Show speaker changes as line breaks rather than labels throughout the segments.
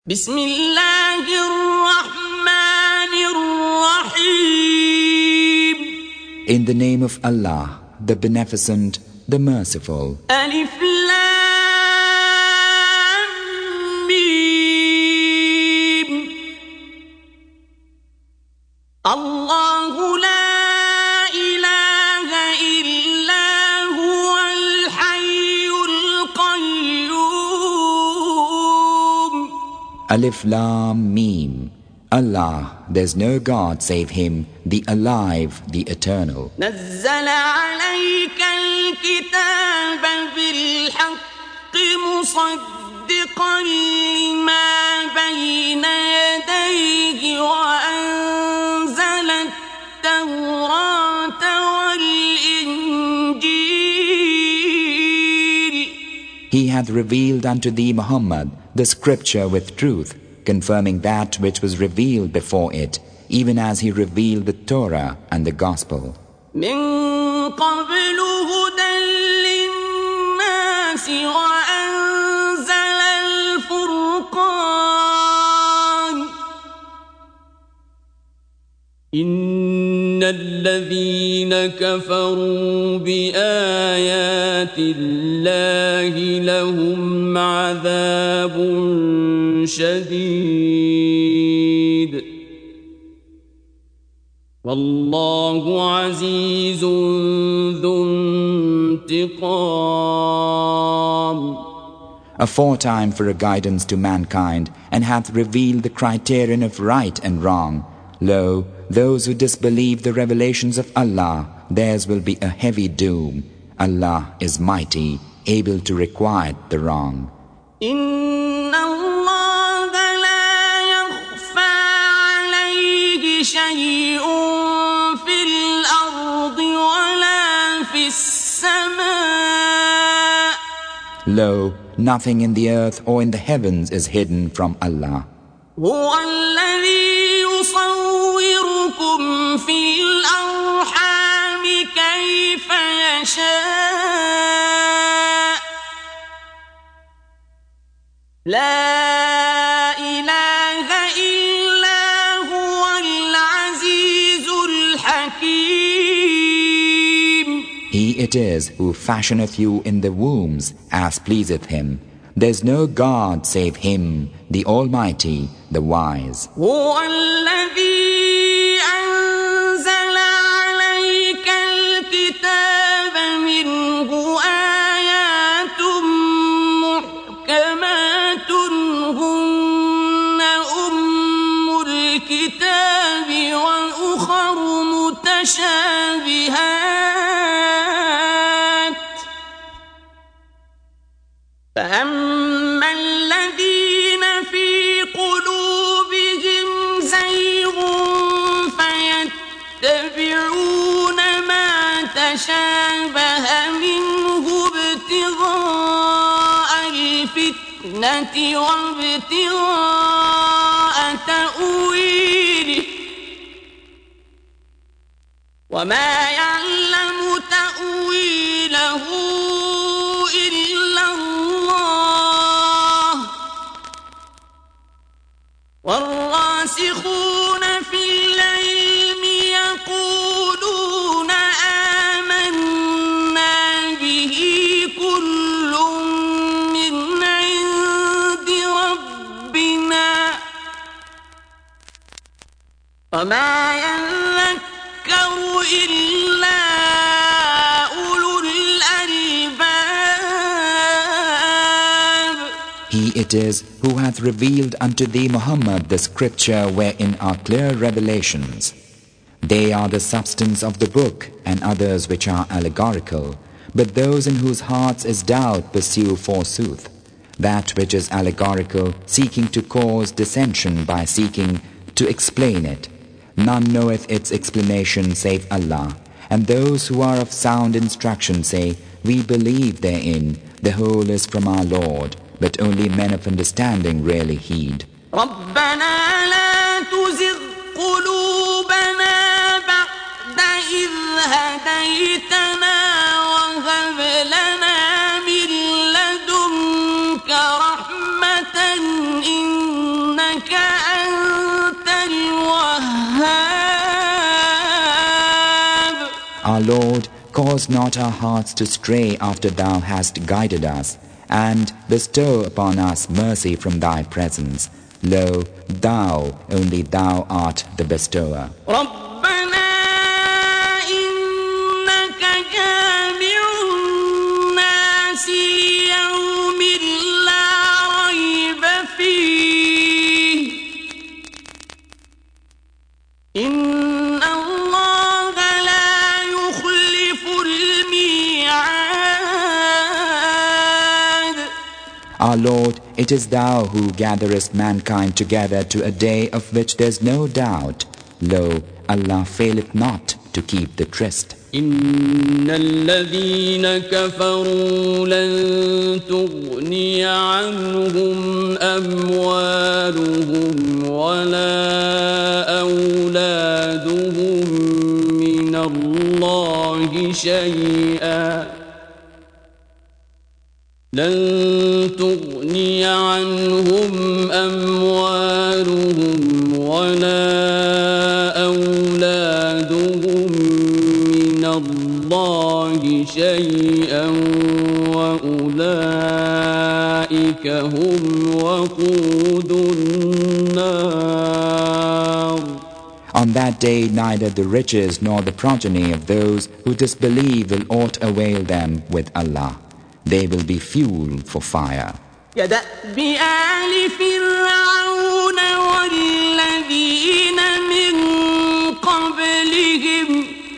بسم الله الرحمن الرحيم.
In the name of Allah, the Beneficent, the Merciful.
ألف لام ميم. الله لا إله إلا هو الحي القيوم.
Alif Lam Mim. Allah, there's no God save Him, the Alive, the Eternal.
نزل عليك الكتاب بالحق مصدقا لما بين يديه وأنزل التوراة والإنجيل.
He hath revealed unto thee, Muhammad, the scripture with truth, confirming that which was revealed before it, even as He revealed the Torah and the Gospel.
من قبل هدى للناس وأنزل الفرقان. إن الذين كفروا بآيات الله لهم عذاب شديد والله عزيز ذو انتقام.
Aforetime for a guidance to mankind, and hath revealed the criterion of right and wrong. Lo, those who disbelieve the revelations of Allah, theirs will be a heavy doom. Allah is mighty, able to requite the wrong.
إن الله لا يخفى عليه شيء في الأرض ولا في السماء.
Lo, nothing in the earth or in the heavens is hidden from Allah.
هو الذي يصوركم في الأرحام كيف يشاء. لا إله إلا هو العزيز الحكيم.
He it is who fashioneth you in the wombs as pleaseth Him. There's no God save Him, the Almighty, the Wise.
هو الذي أنزل عليك الكتاب منه آيات محكمات هن أم الكتاب وأخر متشابهات فأما الذين في قلوبهم زيغ فيتبعون ما تشابه منه ابتغاء الفتنة وابتغاء تأويله وما يعلم تأويله إلا الله والراسخون في العلم يقولون آمنا به كل من عند ربنا وما يذكر إلا أولو الألباب.
He it is who hath revealed unto thee, Muhammad, the scripture wherein are clear revelations. They are the substance of the book, and others which are allegorical. But those in whose hearts is doubt pursue forsooth that which is allegorical, seeking to cause dissension by seeking to explain it. None knoweth its explanation save Allah. And those who are of sound instruction say, we believe therein, the whole is from our Lord. But only men of understanding really heed.
ربنا لا تزغ قلوبنا بعد إذ هديتنا وهب لنا من لدنك رحمة إنك
Our Lord, cause not our hearts to stray after Thou hast guided us, and bestow upon us mercy from Thy presence. Lo, Thou, only Thou art the bestower. Our Lord, it is Thou who gatherest mankind together to a day of which there is no doubt. Lo, Allah faileth not to keep the tryst.
إن الذين كفروا لن تغني عنهم أموالهم ولا أولادهم من الله شيئا لن تغني عنهم أموالهم ولا أولادهم من الله شيئا وأولئك هم وقود النار.
On that day neither the riches nor the progeny of those who disbelieve will aught avail them with Allah. They will be fuel for fire.
كدأب آل فرعون والذين من قبلهم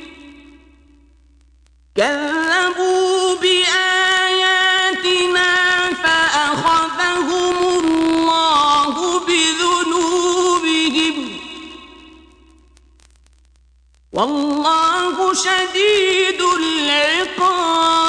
كذبوا بآياتنا فأخذهم الله بذنوبهم والله شديد العقاب.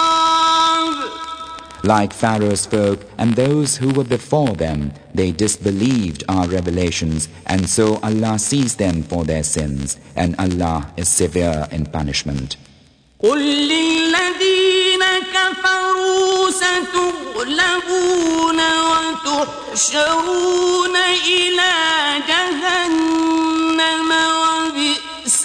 Like Pharaoh's folk and those who were before them, they disbelieved our revelations, and so Allah seized them for their sins, and Allah is severe in punishment.
قل للذين كفروا ستغلبون وتحشرون إلى جهنم وبئس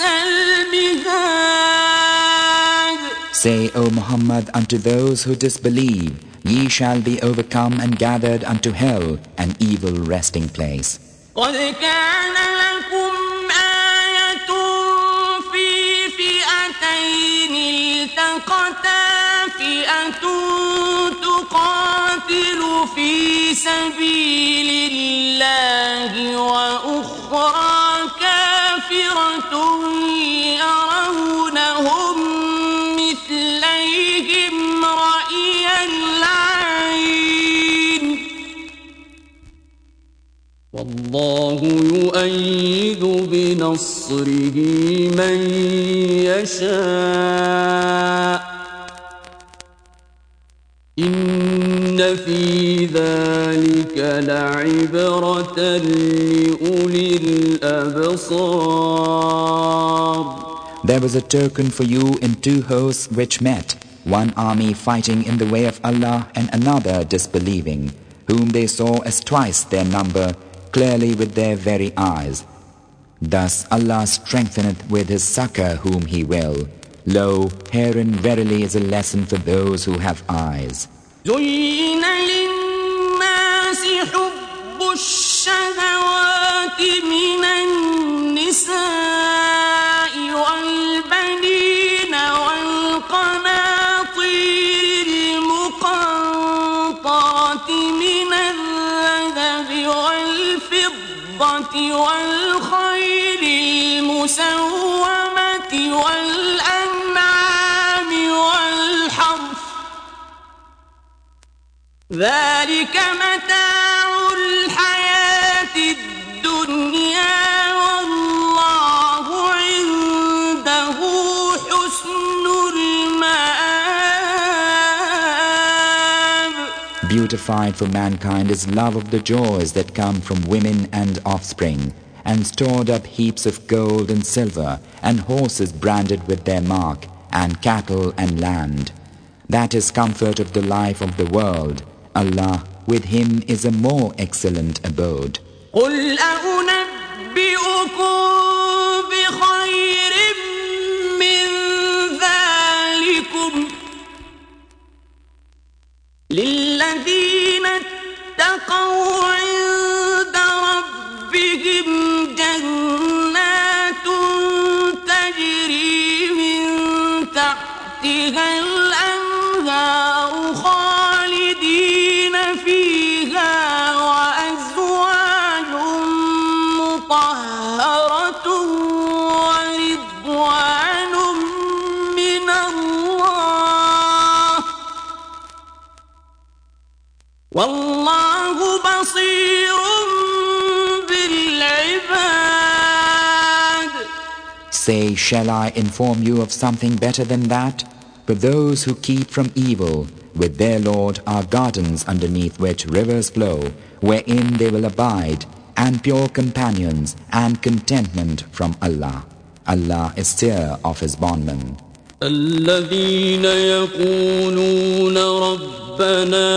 المهاد.
Say, O Muhammad, unto those who disbelieve, ye shall be overcome and gathered unto hell, an evil resting place.
قد كان لكم آية في فئتين التقتا فئة تقاتل في سبيل الله وأخرى كافرة يرونهم مثليهم رأي العين والله يؤيد بنصره من يشاء إن في ذلك لعبرة لأولي الأبصار.
There was a token for you in two hosts which met, one army fighting in the way of Allah and another disbelieving, whom they saw as twice their number, clearly with their very eyes. Thus Allah strengtheneth with His succor whom He will. Lo, herein verily is a lesson for those who have eyes.
زين للناس حب الشهوات من النساء والبنين والقناطير المقنطرة من الذهب والفضة والخيل المسومة والأنعام والحرث ذلك متاع الحياة الدنيا والله عنده حسن المآب.
Beautified for mankind is love of the joys that come from women and offspring, and stored up heaps of gold and silver, and horses branded with their mark, and cattle and land. That is comfort of the life of the world. Allah, with Him is a more excellent abode.
قل أنبئكم بخير من فيها الأنهار خالدين فيها وأزواج مطهرة ورضوان من الله والله بصير بالعباد.
Say, shall I inform you of something better than that? But those who keep from evil, with their Lord are gardens underneath which rivers flow, wherein they will abide, and pure companions, and contentment from Allah. Allah is steer of His bondmen.
الذين يقولون ربنا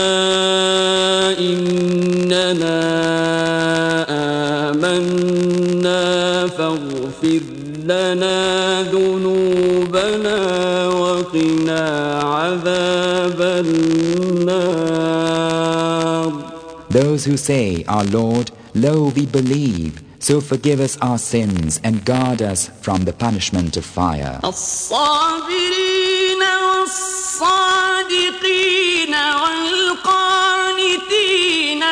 إننا آمنا فاغفر لنا ذنوبنا وقنا عذاب النار.
Those who say, Our Lord, lo, we believe, so forgive us our sins and guard us from the punishment of fire.
الصابرين والصادقين والقانتين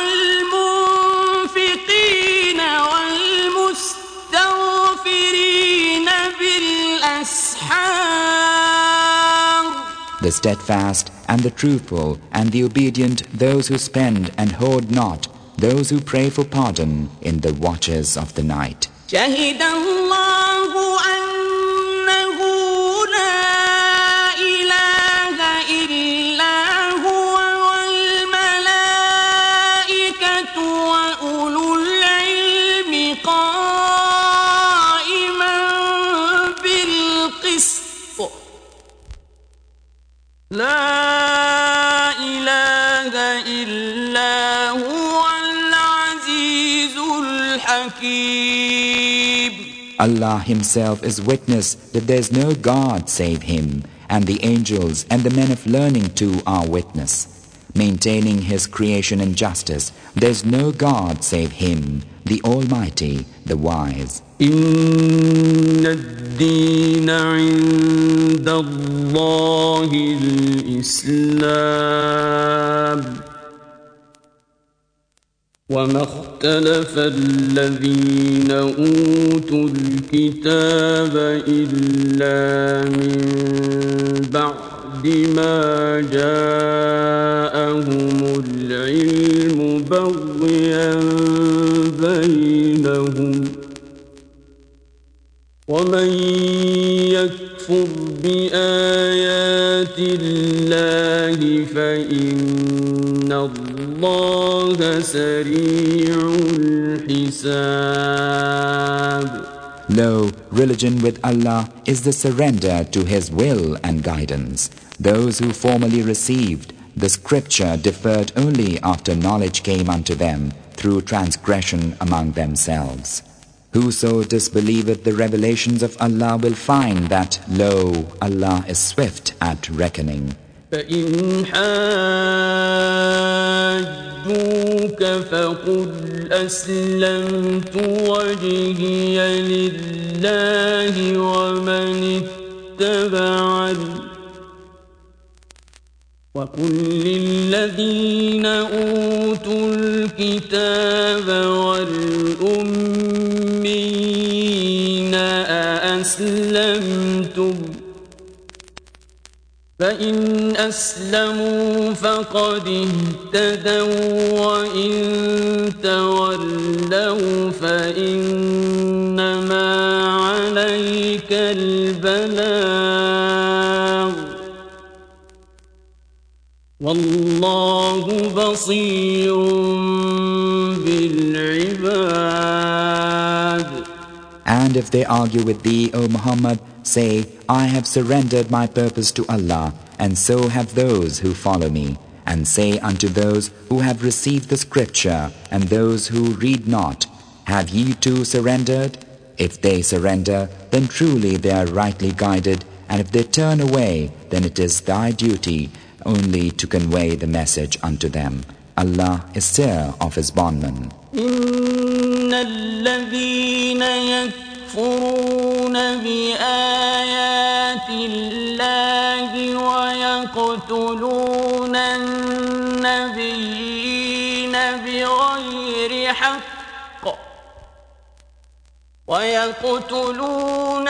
والمنفقين والمستغفرين بالأسحار.
The steadfast and the truthful and the obedient, those who spend and hoard not, those who pray for pardon in the watches of the night.
شهد الله أنه لا إله إلا هو والملائكة وأولو العلم قائما بالقسط لا إله إلا هو العزيز الحكيم.
Allah Himself is witness that there is no God save Him, and the angels and the men of learning too are witness. Maintaining His creation and justice, there is no God save Him, the Almighty, the Wise.
إن الدين عند الله الإسلام وما اختلف الذين أوتوا الكتاب إلا من بعد ما جاءهم العلم بغيا بينهم ومن يكفر بآيات الله فإن الله سريع الحساب.
Lo, religion with Allah is the surrender to His will and guidance. Those who formerly received the scripture deferred only after knowledge came unto them through transgression among themselves. Whoso disbelieveth the revelations of Allah will find that, lo, Allah is swift at reckoning.
فإن حاجوك فقل أسلمت وجهي لله ومن اتبعني وقل للذين أوتوا الكتاب والأمين أأسلمتم فإن أسلموا فقد اهتدوا وإن تولوا فإنما عليك البلاغ والله بصير بالعباد.
And if they argue with thee, O Muhammad, say, I have surrendered my purpose to Allah, and so have those who follow me. And say unto those who have received the scripture, and those who read not, have ye too surrendered? If they surrender, then truly they are rightly guided, and if they turn away, then it is thy duty only to convey the message unto them. Allah is seer of His bondmen.
إن الذين يكفرون بآيات الله الحق ويقتلون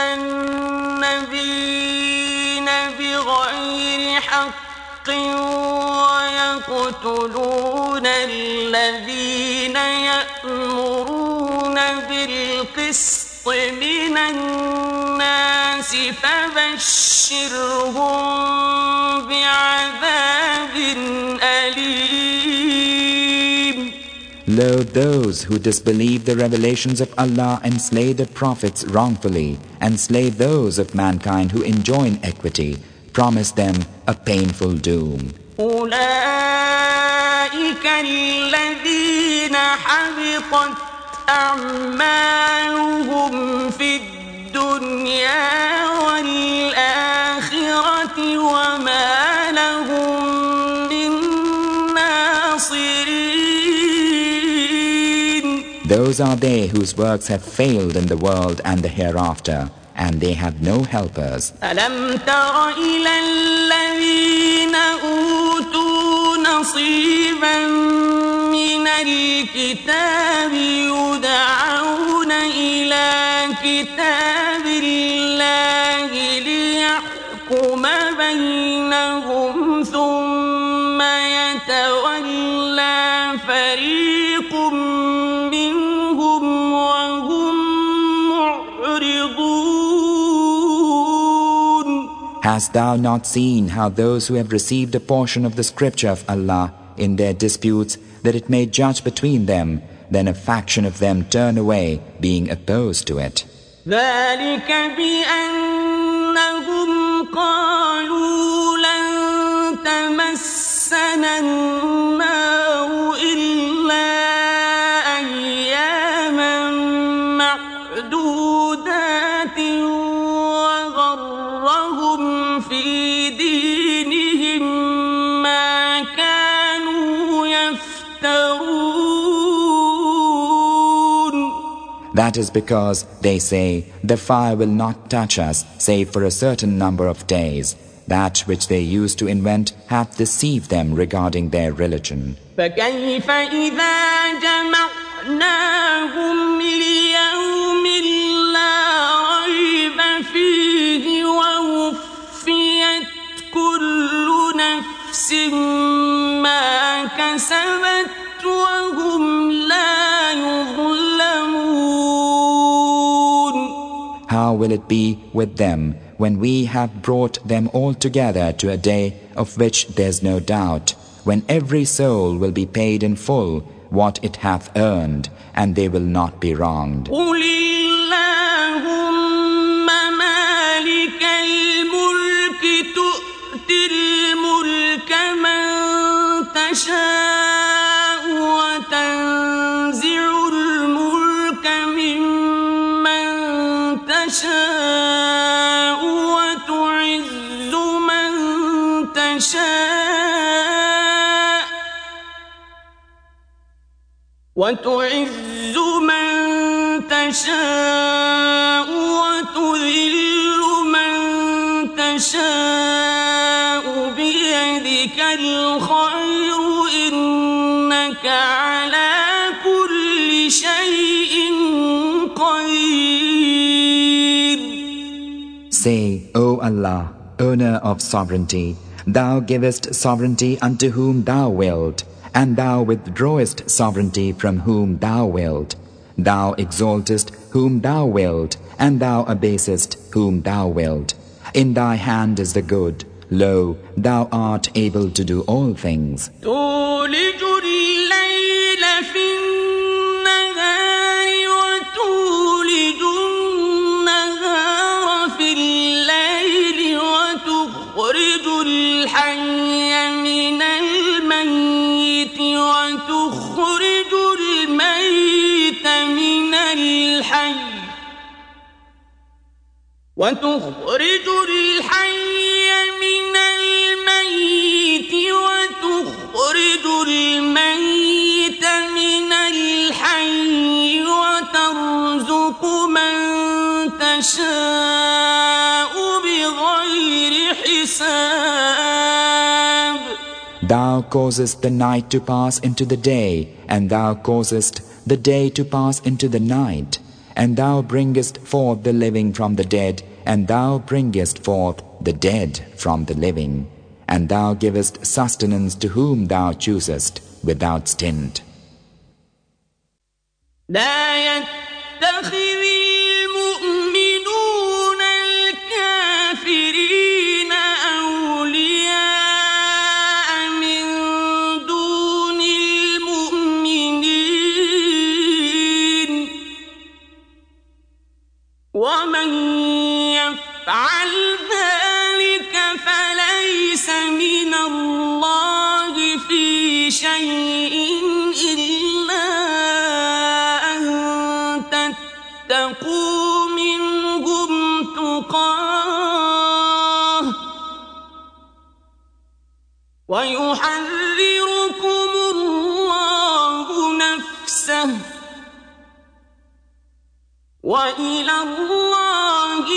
النبيين بغير حق ويقتلون الذين يأمرون بالقسط من الناس فبشرهم بعذاب أليم.
Lo, those who disbelieve the revelations of Allah and slay the prophets wrongfully and slay those of mankind who enjoin equity, promise them a painful doom.
أولئك الذين حبطت أعمالهم في الدنيا والآخرة وما لهم من ناصرين.
Those are they whose works have failed in the world and the hereafter, and they have no helpers.
ألم تر إلى الذين أوتوا نصيبا من الكتاب يدعون إلى كتاب الله ليحكم بينهم ثم يتولى فريق منهم وهم معرضون.
Hast thou not seen how those who have received a portion of the scripture of Allah in their disputes, that it may judge between them, then a faction of them turn away, being opposed to it?
ذلك بأنهم قالوا لن تمسنا النار إلا أياما معدودات وغرهم في دينهم ما كانوا يفترون.
That is because they say, the fire will not touch us save for a certain number of days. That which they used to invent hath deceived them regarding their religion.
فكيف إذا جمعناهم ليوم لا ريب فيه ووفيت كل نفس ما كسبت وهم لا يظلمون.
How will it be with them when we have brought them all together to a day of which there's no doubt, when every soul will be paid in full what it hath earned, and they will not be wronged.
قل اللهم مالك الملك تؤتي الملك من تشاء وتنزع الملك ممن تشاء وتعز من تشاء وتذل من تشاء بيدك الخير إنك على كل شيء قدير.
Say, O Allah, owner of sovereignty, Thou givest sovereignty unto whom Thou wilt, and Thou withdrawest sovereignty from whom Thou wilt. Thou exaltest whom Thou wilt, and Thou abasest whom Thou wilt. In Thy hand is the good. Lo, Thou art able to do all things.
تولج الليل في النهار وتولج النهار في الليل وتخرج الحي من الميت وتخرج الميت من الحي وتخرج الميت من الحي وترزق من تشاء بغير حساب.
Thou causest the night to pass into the day, and Thou causest the day to pass into the night, and thou bringest forth the living from the dead, and thou bringest forth the dead from the living, and thou givest sustenance to whom thou choosest without stint.
لا يتخذ المؤمنون الكافرين أولياء من دون المؤمنين ومن يفعل ذلك فليس من الله في شيء إلا أن تتقوا منهم تقاه ويحذركم الله نفسه وإلى الله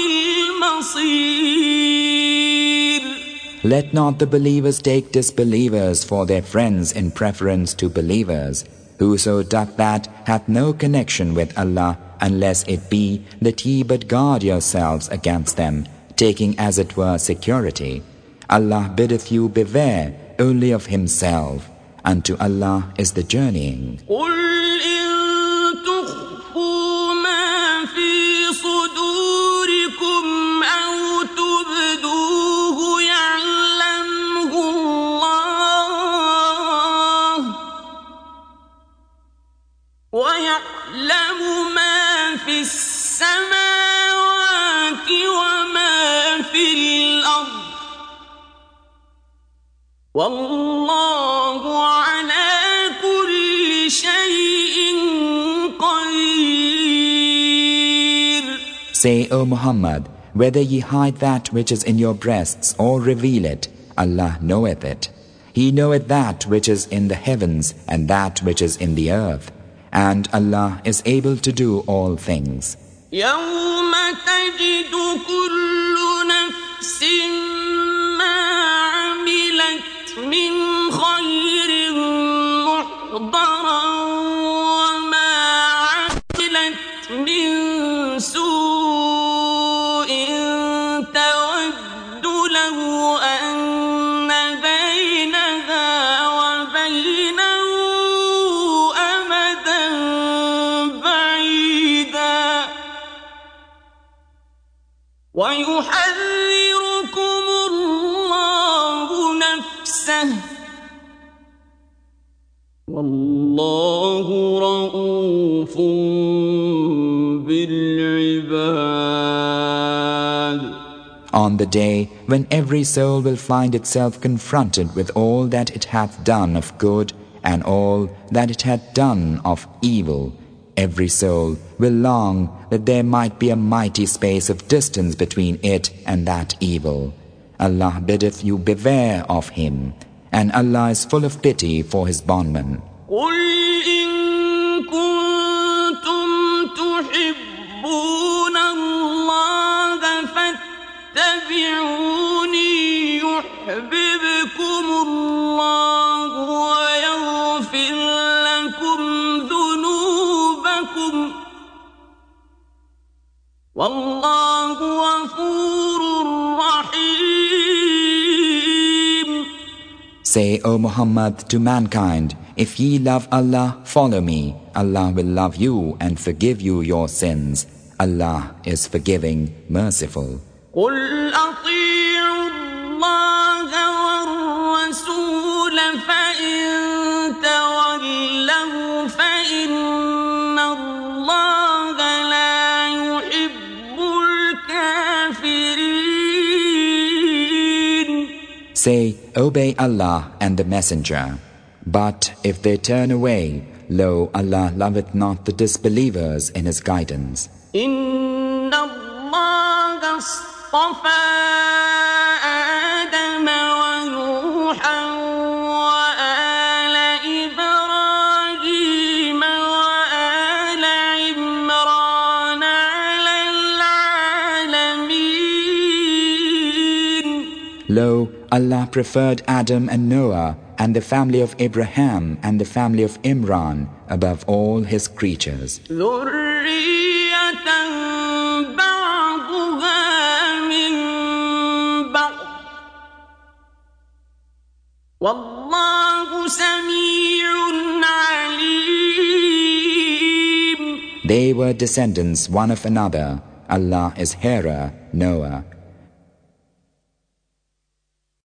المصير.
Let not the believers take disbelievers for their friends in preference to believers. Whoso doth that hath no connection with Allah, unless it be that ye but guard yourselves against them, taking as it were security. Allah biddeth you beware only of Himself. Unto Allah is the journeying.
ويعلم ما في السماوات وما في الأرض والله على كل شيء قدير.
Say, O Muhammad, whether ye hide that which is in your breasts or reveal it, Allah knoweth it. He knoweth that which is in the heavens and that which is in the earth. And Allah is able to do all things.
يوم تجد كل نفس ما عملت من خير محضرا وما عملت من سوء تود لو أن بينها وبينه ويحذركم الله نفسه والله رؤوف بالعباد.
On the day when every soul will find itself confronted with all that it hath done of good and all that it hath done of evil, every soul will long that there might be a mighty space of distance between it and that evil. Allah biddeth you beware of Him, and Allah is full of pity for His bondmen.
قُلْ إِن كُنتُمْ تُحِبُّونَ اللَّهَ فَاتَّبِعُونِي يُحْبِبْكُمُ اللَّهُ وَيَغْفِرْ لَكُمْ ذُنُوبَكُمْ وَاللَّهُ غَفُورٌ رَحِيمٌ.
Say, O Muhammad, to mankind, if ye love Allah, follow me. Allah will love you and forgive you your sins. Allah is forgiving, merciful.
قُلْ أَطِيعُوا اللَّهَ وَالرَّسُولَ فَإِن تَوَلَّوْا فَإِنَّ اللَّهَ لَا يُحِبُّ الْكَافِرِينَ.
Say, obey Allah and the Messenger. But if they turn away, lo, Allah loveth not the disbelievers in His guidance.
إِنَّ اللَّهَ اصْطَفَى آدَمَ وَنُوحًا وَآلَ إِبْرَاهِيمَ وَآلَ عِمْرَانَ عَلَى الْعَالَمِينَ.
Lo, Allah preferred Adam and Noah and the family of Abraham and the family of Imran above all His creatures.
ذرية بعضها من بعض والله سميع عليم.
They were descendants one of another. Allah is hearer, knower.